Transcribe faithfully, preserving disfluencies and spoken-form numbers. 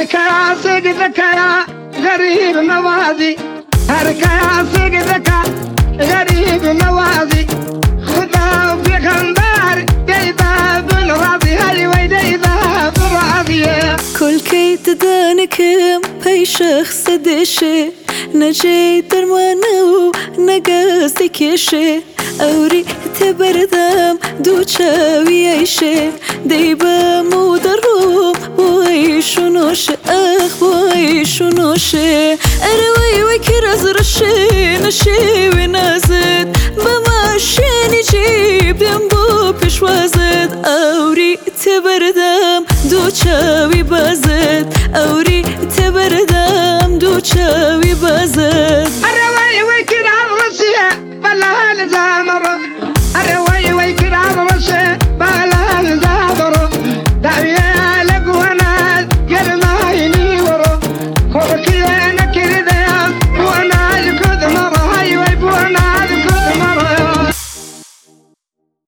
هركا سجدك يا غريب نوازي هركا سجدك غريب نوازي خذها في خندار ديدا بالراضي هاي ويديدا بالراضي كل كيت دانكم بي شخص دشي نجي درمانو نقاسي كيشي أوري تبردم دوچاوي عيشي ديبا مودرو وعيشو نوشي أخ وعيشو نوشي أروي وكرز رشي نشي ونازد بماشي نجيب دنبو بشوازد أوري تبردم دوچاوي بازد أوري تبردم دوچاوي بازد أروي وكرز رشي بلا هالزا